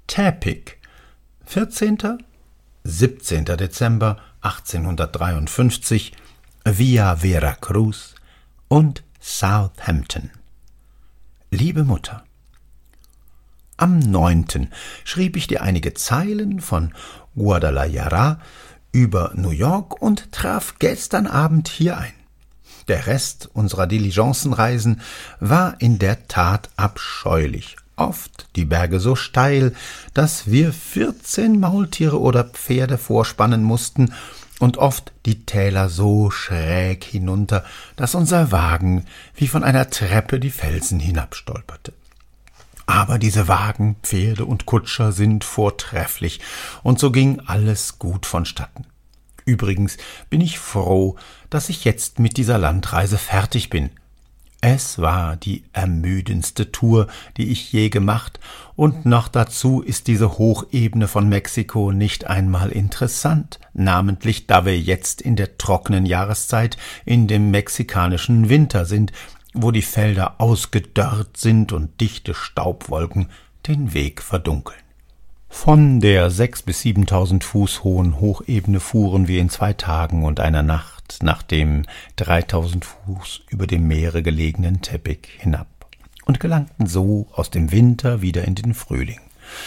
Tepic, 14. 17. Dezember 1853, via Veracruz und Southampton. Liebe Mutter, am 9. schrieb ich dir einige Zeilen von Guadalajara über New York und traf gestern Abend hier ein. Der Rest unserer Diligencenreisen war in der Tat abscheulich. Oft die Berge so steil, dass wir 14 Maultiere oder Pferde vorspannen mussten, und oft die Täler so schräg hinunter, dass unser Wagen wie von einer Treppe die Felsen hinabstolperte. Aber diese Wagen, Pferde und Kutscher sind vortrefflich, und so ging alles gut vonstatten. Übrigens bin ich froh, dass ich jetzt mit dieser Landreise fertig bin. Es war die ermüdendste Tour, die ich je gemacht, und noch dazu ist diese Hochebene von Mexiko nicht einmal interessant, namentlich da wir jetzt in der trockenen Jahreszeit in dem mexikanischen Winter sind, wo die Felder ausgedörrt sind und dichte Staubwolken den Weg verdunkeln. Von der 6.000 bis 7.000 Fuß hohen Hochebene fuhren wir in 2 Tagen und einer Nacht nach dem 3.000 Fuß über dem Meere gelegenen Tepic hinab und gelangten so aus dem Winter wieder in den Frühling.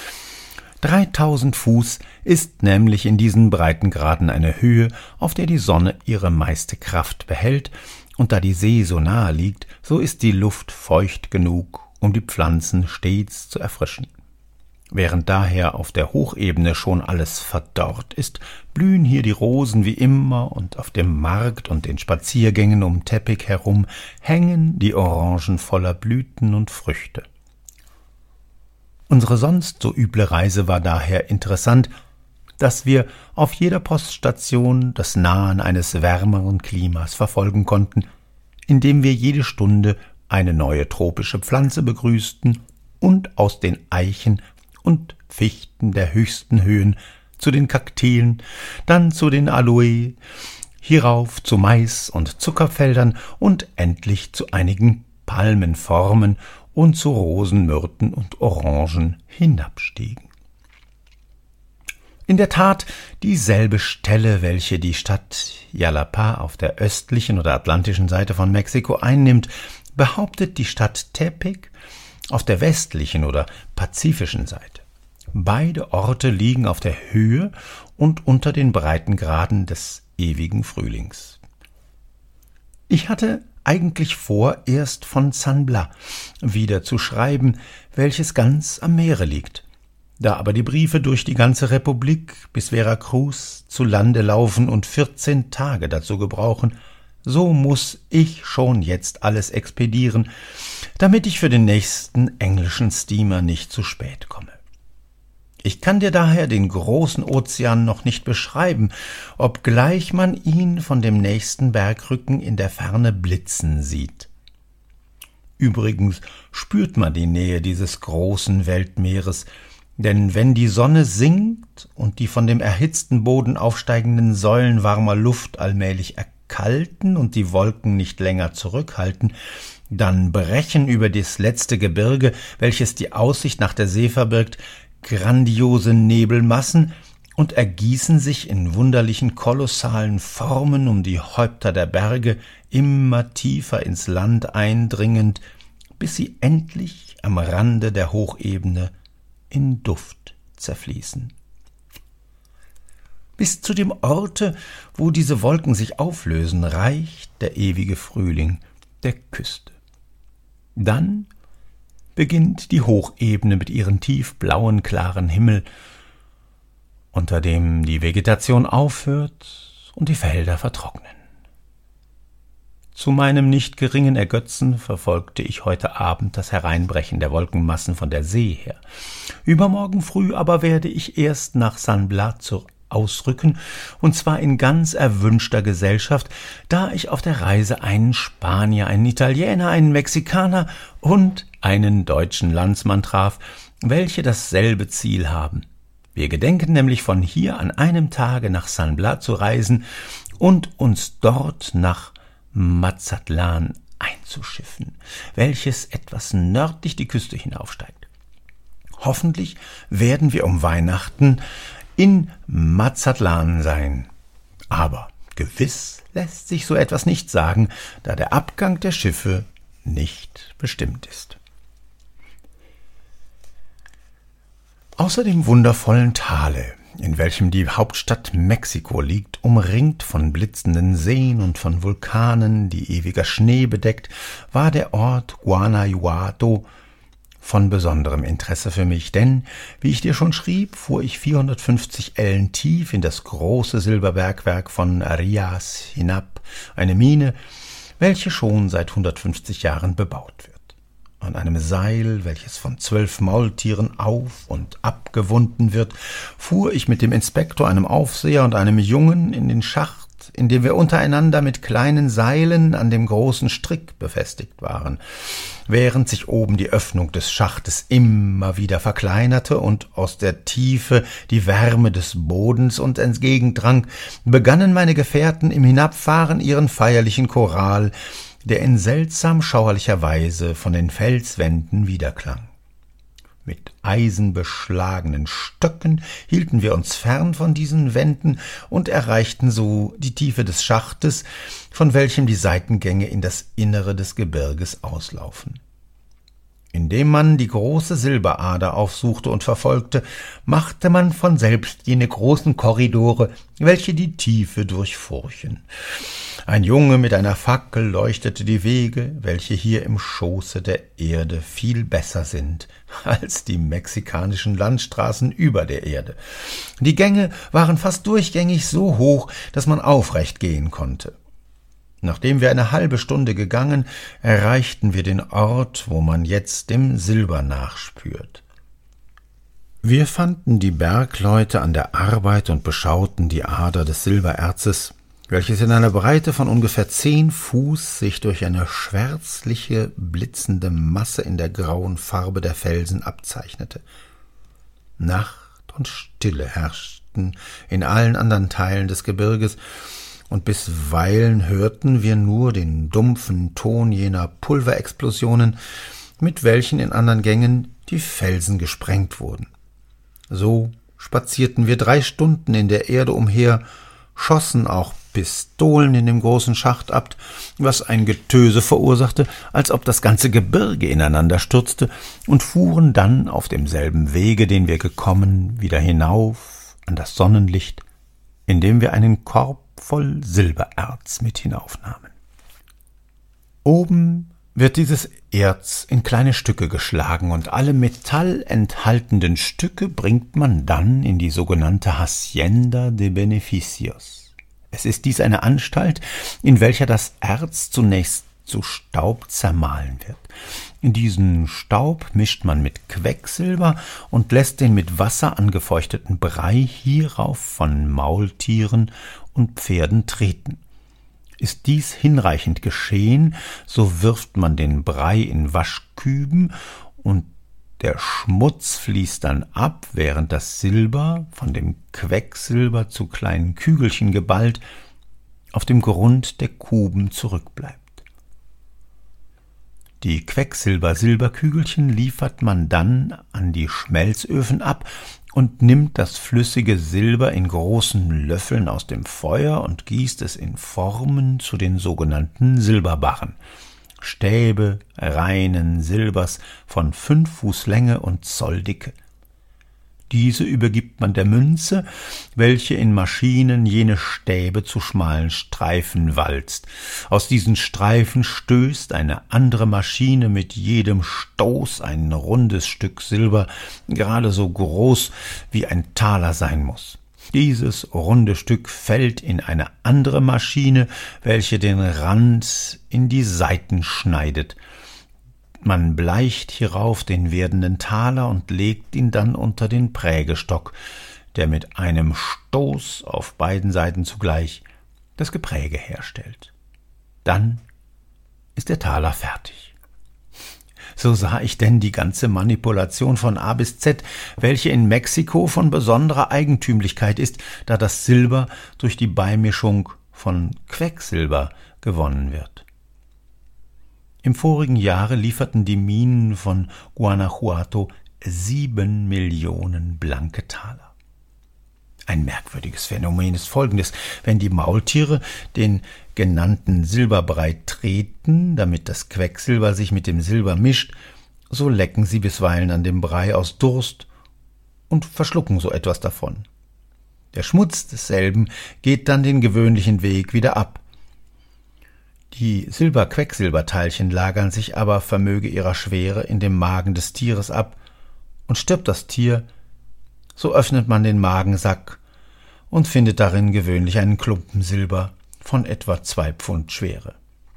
3.000 Fuß ist nämlich in diesen Breitengraden eine Höhe, auf der die Sonne ihre meiste Kraft behält, und da die See so nahe liegt, so ist die Luft feucht genug, um die Pflanzen stets zu erfrischen. Während daher auf der Hochebene schon alles verdorrt ist, blühen hier die Rosen wie immer, und auf dem Markt und den Spaziergängen um Tepic herum hängen die Orangen voller Blüten und Früchte. Unsere sonst so üble Reise war daher interessant, dass wir auf jeder Poststation das Nahen eines wärmeren Klimas verfolgen konnten, indem wir jede Stunde eine neue tropische Pflanze begrüßten und aus den Eichen und Fichten der höchsten Höhen zu den Kakteen, dann zu den Aloe, hierauf zu Mais- und Zuckerfeldern und endlich zu einigen Palmenformen und zu Rosen, Myrten und Orangen hinabstiegen. In der Tat dieselbe Stelle, welche die Stadt Jalapa auf der östlichen oder atlantischen Seite von Mexiko einnimmt, behauptet die Stadt Tepic auf der westlichen oder pazifischen Seite. Beide Orte liegen auf der Höhe und unter den Breitengraden des ewigen Frühlings. Ich hatte eigentlich vor, erst von San Blas wieder zu schreiben, welches ganz am Meere liegt. Da aber die Briefe durch die ganze Republik bis Veracruz zu Lande laufen und 14 Tage dazu gebrauchen, so muß ich schon jetzt alles expedieren, damit ich für den nächsten englischen Steamer nicht zu spät komme. Ich kann dir daher den großen Ozean noch nicht beschreiben, obgleich man ihn von dem nächsten Bergrücken in der Ferne blitzen sieht. Übrigens spürt man die Nähe dieses großen Weltmeeres, denn wenn die Sonne sinkt und die von dem erhitzten Boden aufsteigenden Säulen warmer Luft allmählich erkalten und die Wolken nicht länger zurückhalten, dann brechen über das letzte Gebirge, welches die Aussicht nach der See verbirgt, grandiose Nebelmassen und ergießen sich in wunderlichen kolossalen Formen um die Häupter der Berge, immer tiefer ins Land eindringend, bis sie endlich am Rande der Hochebene in Duft zerfließen. Bis zu dem Orte, wo diese Wolken sich auflösen, reicht der ewige Frühling der Küste. Dann beginnt die Hochebene mit ihrem tiefblauen, klaren Himmel, unter dem die Vegetation aufhört und die Felder vertrocknen. Zu meinem nicht geringen Ergötzen verfolgte ich heute Abend das Hereinbrechen der Wolkenmassen von der See her. Übermorgen früh aber werde ich erst nach San Blas ausrücken, und zwar in ganz erwünschter Gesellschaft, da ich auf der Reise einen Spanier, einen Italiener, einen Mexikaner und einen deutschen Landsmann traf, welche dasselbe Ziel haben. Wir gedenken nämlich von hier an einem Tage nach San Blas zu reisen und uns dort nach Mazatlan einzuschiffen, welches etwas nördlich die Küste hinaufsteigt. Hoffentlich werden wir um Weihnachten in Mazatlan sein. Aber gewiss lässt sich so etwas nicht sagen, da der Abgang der Schiffe nicht bestimmt ist. Außer dem wundervollen Tale, in welchem die Hauptstadt Mexiko liegt, umringt von blitzenden Seen und von Vulkanen, die ewiger Schnee bedeckt, war der Ort Guanajuato von besonderem Interesse für mich, denn, wie ich dir schon schrieb, fuhr ich 450 Ellen tief in das große Silberbergwerk von Arias hinab, eine Mine, welche schon seit 150 Jahren bebaut wird. An einem Seil, welches von 12 Maultieren auf- und abgewunden wird, fuhr ich mit dem Inspektor, einem Aufseher und einem Jungen in den Schacht, in dem wir untereinander mit kleinen Seilen an dem großen Strick befestigt waren. Während sich oben die Öffnung des Schachtes immer wieder verkleinerte und aus der Tiefe die Wärme des Bodens uns entgegendrang, begannen meine Gefährten im Hinabfahren ihren feierlichen Choral, der in seltsam schauerlicher Weise von den Felswänden widerklang. Mit eisenbeschlagenen Stöcken hielten wir uns fern von diesen Wänden und erreichten so die Tiefe des Schachtes, von welchem die Seitengänge in das Innere des Gebirges auslaufen. Indem man die große Silberader aufsuchte und verfolgte, machte man von selbst jene großen Korridore, welche die Tiefe durchfurchen. Ein Junge mit einer Fackel leuchtete die Wege, welche hier im Schoße der Erde viel besser sind als die mexikanischen Landstraßen über der Erde. Die Gänge waren fast durchgängig so hoch, dass man aufrecht gehen konnte. Nachdem wir eine halbe Stunde gegangen, erreichten wir den Ort, wo man jetzt dem Silber nachspürt. Wir fanden die Bergleute an der Arbeit und beschauten die Ader des Silbererzes, welches in einer Breite von ungefähr 10 Fuß sich durch eine schwärzliche, blitzende Masse in der grauen Farbe der Felsen abzeichnete. Nacht und Stille herrschten in allen anderen Teilen des Gebirges, und bisweilen hörten wir nur den dumpfen Ton jener Pulverexplosionen, mit welchen in anderen Gängen die Felsen gesprengt wurden. So spazierten wir 3 Stunden in der Erde umher, schossen auch Pistolen in dem großen Schacht ab, was ein Getöse verursachte, als ob das ganze Gebirge ineinander stürzte, und fuhren dann auf demselben Wege, den wir gekommen, wieder hinauf an das Sonnenlicht, indem wir einen Korb voll Silbererz mit hinaufnahmen. Oben wird dieses Erz in kleine Stücke geschlagen, und alle metallenthaltenden Stücke bringt man dann in die sogenannte Hacienda de Beneficios. Es ist dies eine Anstalt, in welcher das Erz zunächst zu Staub zermahlen wird. In diesen Staub mischt man mit Quecksilber und lässt den mit Wasser angefeuchteten Brei hierauf von Maultieren und Pferden treten. Ist dies hinreichend geschehen, so wirft man den Brei in Waschküben und der Schmutz fließt dann ab, während das Silber, von dem Quecksilber zu kleinen Kügelchen geballt, auf dem Grund der Kuben zurückbleibt. Die Quecksilber-Silberkügelchen liefert man dann an die Schmelzöfen ab und nimmt das flüssige Silber in großen Löffeln aus dem Feuer und gießt es in Formen zu den sogenannten Silberbarren, Stäbe reinen Silbers von 5 Fuß Länge und Zoll Dicke. Diese übergibt man der Münze, welche in Maschinen jene Stäbe zu schmalen Streifen walzt. Aus diesen Streifen stößt eine andere Maschine mit jedem Stoß ein rundes Stück Silber, gerade so groß, wie ein Taler sein muss. Dieses runde Stück fällt in eine andere Maschine, welche den Rand in die Seiten schneidet. Man bleicht hierauf den werdenden Taler und legt ihn dann unter den Prägestock, der mit einem Stoß auf beiden Seiten zugleich das Gepräge herstellt. Dann ist der Taler fertig. So sah ich denn die ganze Manipulation von A bis Z, welche in Mexiko von besonderer Eigentümlichkeit ist, da das Silber durch die Beimischung von Quecksilber gewonnen wird. Im vorigen Jahre lieferten die Minen von Guanajuato 7 Millionen blanke Taler. Ein merkwürdiges Phänomen ist folgendes: Wenn die Maultiere den genannten Silberbrei treten, damit das Quecksilber sich mit dem Silber mischt, so lecken sie bisweilen an dem Brei aus Durst und verschlucken so etwas davon. Der Schmutz desselben geht dann den gewöhnlichen Weg wieder ab. Die Silber-Quecksilberteilchen lagern sich aber vermöge ihrer Schwere in dem Magen des Tieres ab, und stirbt das Tier, so öffnet man den Magensack und findet darin gewöhnlich einen Klumpen Silber von etwa 2 Pfund Schwere.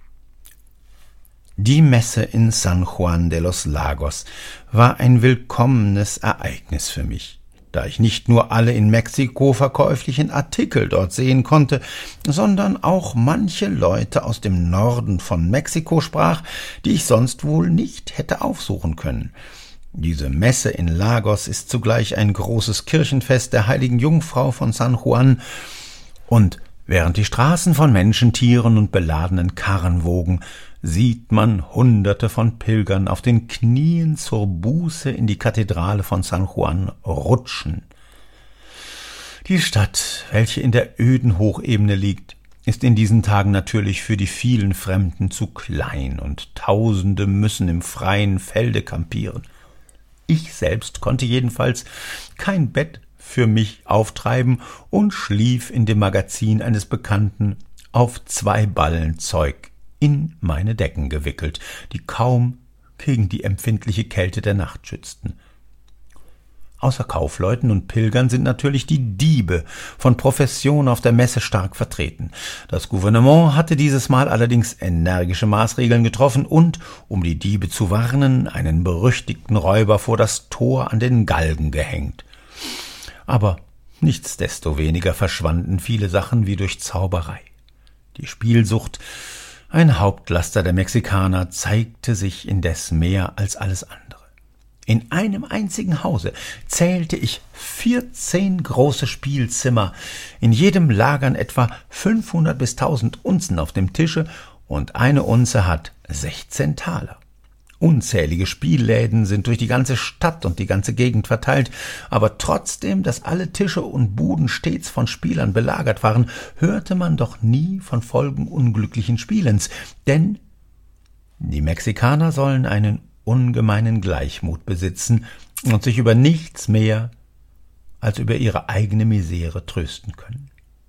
Die Messe in San Juan de los Lagos war ein willkommenes Ereignis für mich, da ich nicht nur alle in Mexiko verkäuflichen Artikel dort sehen konnte, sondern auch manche Leute aus dem Norden von Mexiko sprach, die ich sonst wohl nicht hätte aufsuchen können. Diese Messe in Lagos ist zugleich ein großes Kirchenfest der heiligen Jungfrau von San Juan, und während die Straßen von Menschen, Tieren und beladenen Karren wogen, sieht man Hunderte von Pilgern auf den Knien zur Buße in die Kathedrale von San Juan rutschen. Die Stadt, welche in der öden Hochebene liegt, ist in diesen Tagen natürlich für die vielen Fremden zu klein, und Tausende müssen im freien Felde kampieren. Ich selbst konnte jedenfalls kein Bett für mich auftreiben und schlief in dem Magazin eines Bekannten auf 2 Ballen Zeug in meine Decken gewickelt, die kaum gegen die empfindliche Kälte der Nacht schützten. Außer Kaufleuten und Pilgern sind natürlich die Diebe von Profession auf der Messe stark vertreten. Das Gouvernement hatte dieses Mal allerdings energische Maßregeln getroffen und, um die Diebe zu warnen, einen berüchtigten Räuber vor das Tor an den Galgen gehängt. Aber nichtsdestoweniger verschwanden viele Sachen wie durch Zauberei. Die Spielsucht, ein Hauptlaster der Mexikaner, zeigte sich indes mehr als alles andere. In einem einzigen Hause zählte ich 14 große Spielzimmer, in jedem lagern etwa 500 bis 1000 Unzen auf dem Tische, und eine Unze hat 16 Taler. Unzählige Spielläden sind durch die ganze Stadt und die ganze Gegend verteilt, aber trotzdem, dass alle Tische und Buden stets von Spielern belagert waren, hörte man doch nie von Folgen unglücklichen Spielens, denn die Mexikaner sollen einen ungemeinen Gleichmut besitzen und sich über nichts mehr als über ihre eigene Misere trösten können.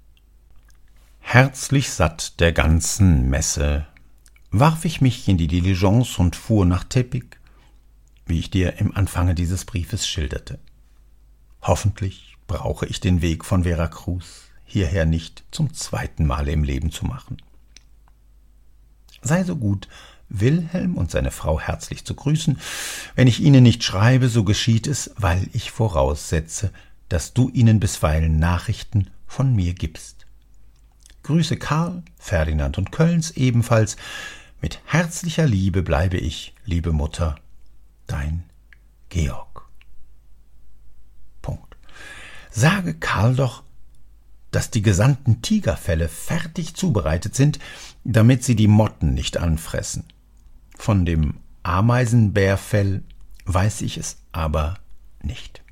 Herzlich satt der ganzen Messe warf ich mich in die Diligence und fuhr nach Tepic, wie ich dir im Anfange dieses Briefes schilderte. Hoffentlich brauche ich den Weg von Veracruz hierher nicht zum 2. Male im Leben zu machen. Sei so gut, Wilhelm und seine Frau herzlich zu grüßen. Wenn ich ihnen nicht schreibe, so geschieht es, weil ich voraussetze, dass du ihnen bisweilen Nachrichten von mir gibst. Grüße Karl, Ferdinand und Kölns ebenfalls. Mit herzlicher Liebe bleibe ich, liebe Mutter, dein Georg. Punkt. Sage Karl doch, dass die gesandten Tigerfelle fertig zubereitet sind, damit sie die Motten nicht anfressen. Von dem Ameisenbärfell weiß ich es aber nicht.